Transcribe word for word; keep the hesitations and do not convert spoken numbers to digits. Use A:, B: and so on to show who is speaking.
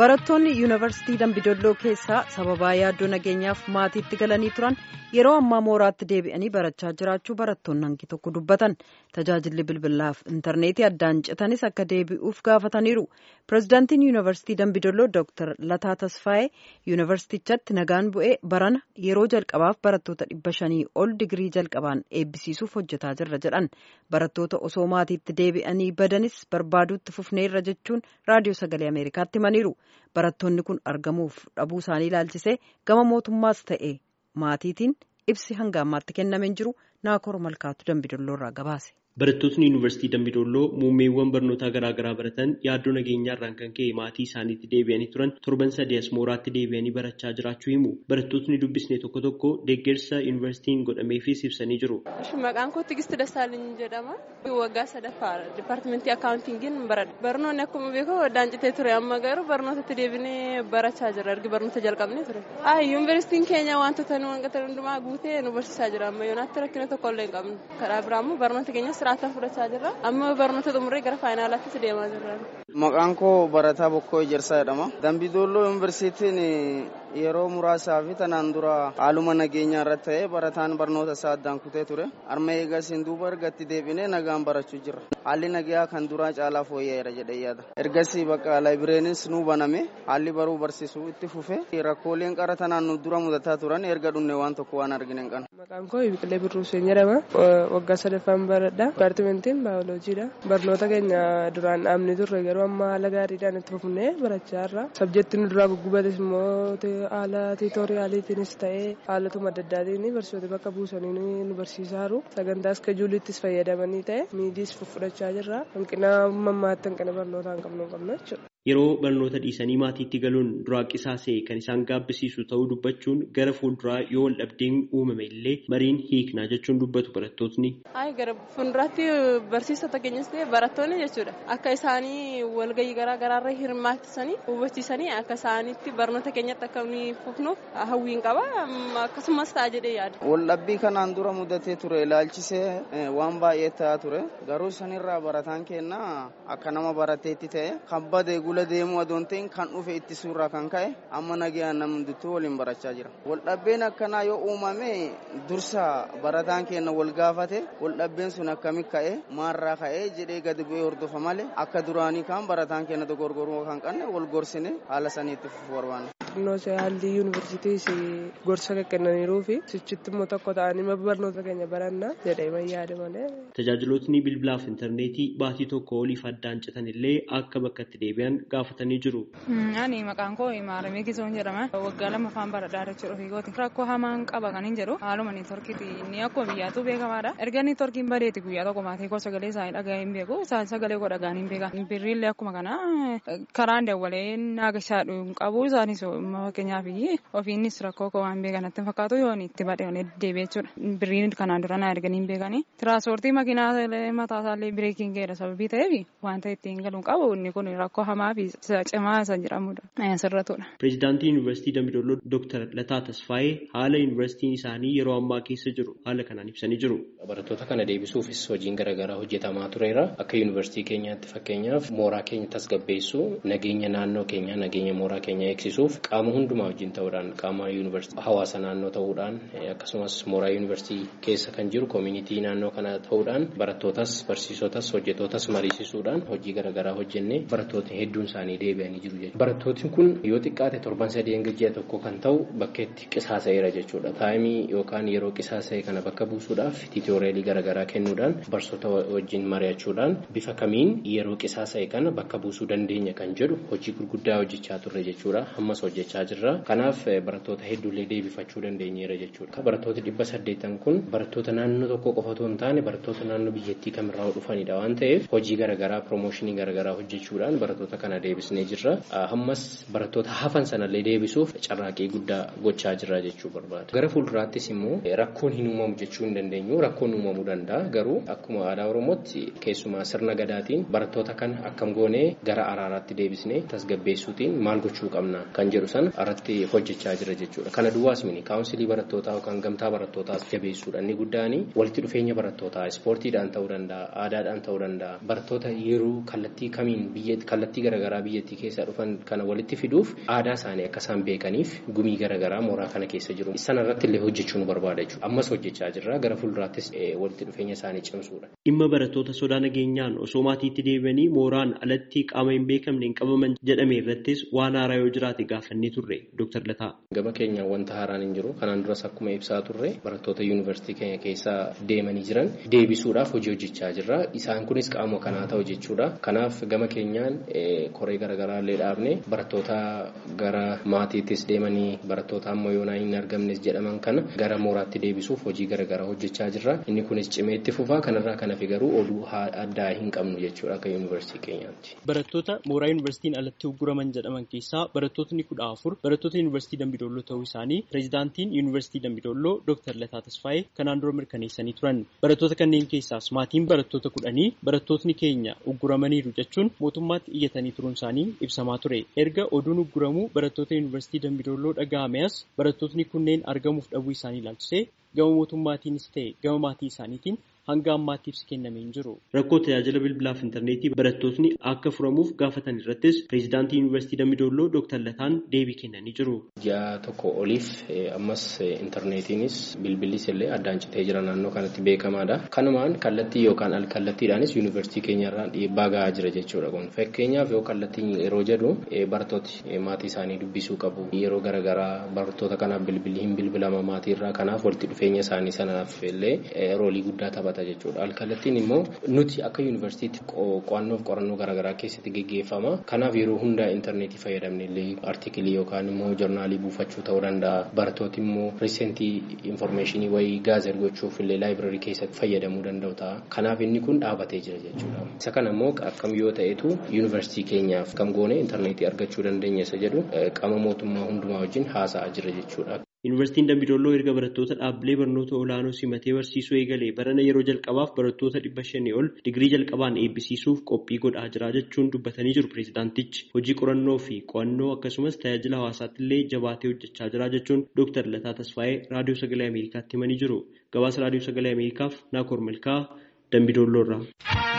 A: Barattoonni yuunivarsiitii Dambidolloo keessaa sababaa yaaddoo nageenyaaf maatiitti galanii turan yeroo ammaa mooraatti deebi'anii barachaa jiraachuu barattoonni hangi tokko dubbatan. Tajaajilli bilbilaaf intarneetii addaan citanis akka deebi'uuf gaafataniiru. Pireezidaantiin yuunivarsiitii Dambidolloo Dooktar Lataa Tasfaayee yuunivarsiitichatti nagaan bu'ee barana yeroo jalqabaaf barattoota dhibba shanii ol digirii jalqabaan eebbisiisuuf hojjetaa jirra jedhan. Barattoota osoo maatiitti deebi'anii badanis barbaaduutti fufneerra jechuun raadiyoo sagalee Ameerikaatti himaniiru. Barattoonni kun argamuuf dhabuu isaanii ilaalchisee gama mootummaas ta'e maatiitiin ibsi hanga ammaatti kennamee jiru. Naakoor Malkaatu Dambidolloo irraa gabaase.
B: Barattoonni yuunivarsiitii Dambidolloo muummeewwan barnootaa garaagaraa baratan yaaddoo nageenyaarraan kan ka'e maatii isaaniitti deebi'anii turan torban sadii as mooraatti deebi'anii barachaa jiraachuu himu. Barattoonni dubbisne tokko tokko deeggarsa yuunivarsiitiin godhameefis ibsanii jiru.
C: Maqaan koo Tigistii Dassaalany jedhama. Waggaa sadaffaa dipaartimentii akaawuntiingiin baradha. Barnoonni akkuma beekamu addaan citee ture amma garuu barnootatti deebinee barachaa jira. Erga barnoota jalqabnee ture. Yuunivarsiitiin keenya wantoota nu hanqatan hundumaa guutee nu barsiisaa jira. Amma yoonaatti rakkina tokko illee hin qabnu. Karaa biraa immoo barnoota keenya siraataan fudhachaa jirra. Amma barnoota xumuree gara faayinaalaatti deemaa jirra.
D: Maqaan koo Barataa Bokkoo Ejersaa jedhama. Dambidolloo yuunivarsiitiin yeroo muraasaa fi tanaan dura haaluma nageenyaa irratti ta'ee barataan barnoota isaa addaan kutee ture. Arma eegasiin duuba ergatti deebinee nagaan barachuu jirra. Haalli nagaa kan duraa caalaa fooyya'eera jedhee yaada. Ergasii bakka laayibireenis nu baname haalli baruu barsiisuu itti fufe rakkooleen qara tanaan nu dura mudataa turan erga dhunne waan tokko waan argine hin qabnu.
C: Maqaan koo Biqilee Birruuseen jedhama. Waggaa sadaffaan baradha. Dipaartimentiin baayolojiidha. Barnoota keenya duraan dhaabne turre garuu amma haala gaariidhaan itti fufnee barachaa jirra. Sabjektiin duraa guggubates immoo haala tiitooriyaaliitiinis ta'ee haalatuma adda addaatiin barsiisota bakka buusanii nu barsiisaa jiru. Sagantaa iskejuuliittis fayyadamanii ta'e miidiis fudhachaa jirra. Hanqina mammaatti hanqina barnootaa hin qabnu qabna jechuudha.
B: Yeroo barnoota dhiisanii maatiitti galuun duraa qisaasee kan isaan gaabbisiisu ta'uu dubbachuun gara fuulduraa yoo wal dhabdeen uumame illee mariin hiiknaa jechuun dubbatu barattootni.
C: Ayi gara fuulduraatti barsiisota keenyas ta'e barattoonni jechuudha. Akka isaanii walgahii garaa garaarra hirmaachisanii hubachiisanii akka isaaniitti barnoota keenyatti akka nuyi fufnuuf hawwiin qaba. Akkasumas ta'a jedhee yaada.
D: Wal dhabbii kanaan dura mudatee ture ilaalchisee waan baay'ee ta'aa ture. Garuu sanirraa barataan keenya akka nama barateetti ta'e kan badee gula deemuu adoon ta'in kan dhufe itti suuraa kan ka'e amma nagaan namduttuu waliin barachaa jira. Waldhabbeen akkanaa yoo uumame dursa barataan keenya wal gaafate waldhabbeen sun akkami ka'e maarraa ka'e jedhee gadi bu'ee hordofa malee akka duraanii kan barataan keenya dogorgoruu kan qabne wal gorsine haala saniitti fufuu barbaanna.
C: Barnoota haalli yuunivarsiitiis gorsa kennaniiruu fi sichitti immoo tokko ta'anii barnoota keenya baranna jedhee yaada malee.
B: Tajaajilootni bilbilaaf intarneetii baatii tokko oliif addaan citan illee akka bakka itti deebi'an gaafatanii jiru.
E: Ani maqaan koo Maaramee Gizoon jedhama. Waggaa lama afaan baradhaa jechuudha fiigooti. Rakkoo hamaan qaba kan hin jedhu haaluma neetworkiiti inni akkuma biyyaatu beekamaadha. Erga neetworkiin badeeti guyyaa tokko maatii koo sagalee isaanii dhagaa hin beeku. Isaan sagalee koo dhagaan hin beekan. Birriillee akkuma kana karaan dawwalee naagashaa dhuun qabu isaanis fakkeenyaaf ofiinis rakkoo koo waan beekanatti fakkaatu yoo itti badhe deebi'ee jechuudha. Birriin kanaan dura naa erganii hin beekani. Tiraanspoortii makiinaa mataa isaallee bireekiin ga'eera sababii ta'eef wanta ittiin galuun qabu inni kun rakkoo hamaa fi cimaa isa jedhamudha. Sirratudha.
B: Pireezidaantii yuunivarsiitii Dambidolloo Dooktar Lataa Tasfaayee haala yuunivarsiitiin isaanii yeroo ammaa keessa jiru haala kanaan ibsanii jiru.
F: Barattoota kana deebisuufis hojiin garaagaraa hojjetamaa tureera. Akka yuunivarsiitii keenyaatti fakkeenyaaf mooraa keenya tasgabbeessuu nageenya naannoo keenya nageenya mooraa keenya eegsisuuf qaama hundumaa wajjin ta'uudhaan qaama yuunivarsiitii hawaasa naannoo ta'uudhaan akkasumas mooraa yuunivarsiitii keessa kan jiru koomiinitii naannoo kana ta'uudhaan barattootas barsiisotas hojjetootas mariisisuudhaan hojii garaagaraa hojjennee barattoota hedduun isaanii deebi'anii jiru jechuudha. Barattootni kun yoo xiqqaate torban sadii hanga ji'a tokko kan ta'u bakkeetti qisaasa'eera jechuudha. Taayimii yookaan yeroo qisaasa'e kana bakka buusuudhaaf tiitooriyaal garaagaraa kennuudhaan barsiisota wajjin mari'achuudhaan bifa kamiin yeroo qisaasa'e kana bakka buusuu dandeenya kan jedhu hojii gurguddaa hojjechaa turre jechuudha. Ammas hojjechaa jirra. Kanaaf barattoota hedduullee deebifachuu dandeenyeera jechuudha. Barattoota dhibba saddeettan kun barattoota naannoo tokko qofa otoo hin taane barattoota naannoo biyyattii kamirraa dhufanidha waan ta'eef hojii garaagaraa piroomooshinii garaagaraa hojjechuudhaan barattoota kana deebisnee jirra. Ammas barattoota hafan sanallee deebisuuf carraaqqii guddaa gochaa jirra jechuu barbaada. Gara fuulduraattis immoo rakkoon hin uumamu jechuu hin dandeenyu. Rakkoon uumamuu danda'a. Garuu akkuma aadaa Oromootti keessumaa sirna gadaatiin barattoota kana akkam goonee gara araaraatti deebisnee tasgabbeessuutiin maal gochuu qabna kan jedhu sana irratti hojjechaa jira jechuudha. Kana duwwaas miti kaawunsilii barattootaa yookaan gamtaa barattootaas jabeessuudha. Inni guddaan walitti dhufeenya barattootaa ispoortiidhaan ta'uu danda'a, aadaadhaan ta'uu danda'a. Barattoota yeroo kallattii kamiin biyya kallattii garaagaraa biyyattii keessaa dhufan kana walitti fiduuf aadaa isaanii akka isaan beekaniif gumii garaagaraa mooraa kana keessa jiru. Sana irratti illee hojjechuu nu barbaada jechuudha. Ammas hojjechaa jirra. Gara fuulduraattis walitti dhufeenya isaanii cimsuudha.
B: Dhimma barattoota sodaa nageenyaan osoo maatiitti deebi'anii mooraan alatti qaama hin beekamne hin qabaman jedhame irrattis waan haaraa yoo jiraate gaafannee turre Dooktar Lataa.
F: Gama keenya wanta haaraan hin jiru. Kanaan duras akkuma ibsaa turre barattoota yuunivarsiitii keenya keessaa deemanii jiran deebisuudhaaf hojii hojjechaa jirra. Isaan kunis qaama kanaa ta'u jechuudha. Kanaaf gama keenyaan koree garaagaraa illee dhaabne barattoota gara maatiittis deemanii barattoota amma yoonaa hin argamnes jedhaman kana gara mooraatti deebisuuf hojii garaagaraa hojjechaa jirra. Inni kunis cimee itti fufaa. Kanarraa kana fi garuu oduu addaa hin qabnu jechuudha akka yuunivarsiitii keenyaatti.
B: Barattoota mooraa yuunivarsiitiin alatti ugguraman jedhaman keessaa barattootni kudha afur barattoota yuunivarsiitii Dambidolloo ta'uu isaanii pireezidaantiin yuunivarsiitii Dambidolloo Dooktar Lataa Tasfaayee kanaan dura mirkaneessanii turan. Barattoota kanneen keessaas maatiin barattoota kudhanii barattootni keenya ugguramaniiru jechuun mootummaatti iyyatanii turuun isaanii ibsamaa ture. Erga oduun ugguramuu barattoota yuunivarsiitii Dambidolloo dhaga'ameas barattootni kunneen argamuuf dhabuu isaanii ilaalchisee gama mootummaatiinis ta'e gama maatii isaaniitiin hanga ammaatti ibsi kennamee hin jiru. Rakkoo tajaajila bilbilaaf intarneetii barattootni akka furamuuf gaafatan irrattis pireezidaantii yuunivarsiitii Dambidolloo Dooktar Lataan deebii kennanii jiru.
F: Ji'a tokko oliif ammas intarneetiinis bilbilis illee addaan citee jira naannoo kanatti beekamaadha. Kanumaan kallattii yookaan alkallattiidhaanis yuunivarsiitii keenyarraan dhiibbaa gahaa jira jechuudha kun. Fakkeenyaaf yoo kallattiin yeroo jedhu barattooti maatii isaanii dubbisuu qabu. Yeroo garaagaraa barattoota kanaaf bilbilli hin bilbilama maatiirraa kanaaf walitti dhufeenya isaanii sanaaf illee roolii guddaa taphata. Alkallattiin immoo nuti akka yuunivarsiitii qo'annoof qorannoo garaagaraa keessatti geggeeffama. Kanaaf yeroo hundaa intarneetii fayyadamne illee artikilii yookaan immoo joornaalii buufachuu ta'uu danda'a. Barattooti immoo riisentii infoormeeshinii wayii gaazeer gochuuf illee laayibrarii keessatti fayyadamuu danda'u ta'a. Kanaaf inni kun dhaabatee jira jechuudha. Isa kana immoo akkam yoo ta'etu yuunivarsiitii keenyaaf kam goone intarneetii argachuu dandeenya isa jedhu qaama mootummaa hundumaa wajjin haasa'aa jira jechuudha.
B: Yuunivarsiitiin Dambidolloo erga barattoota dhaabbilee barnoota olaanoo simatee barsiisuu eegalee barana yeroo jalqabaaf barattoota dhibba shanii ol digirii jalqabaan eebbisiisuuf qophii godhaa jira jechuun dubbatanii jiru pireezidaantichi. Hojii qorannoo fi qo'annoo akkasumas tajaajila hawaasaatti illee jabaatee hojjechaa jira jechuun Dooktar Lataa Tasfaayee raadiyoo sagalee Ameerikaatti himanii jiru. Gabaasa raadiyoo sagalee Ameerikaaf Naakoor Malkaa Dambidolloorraa.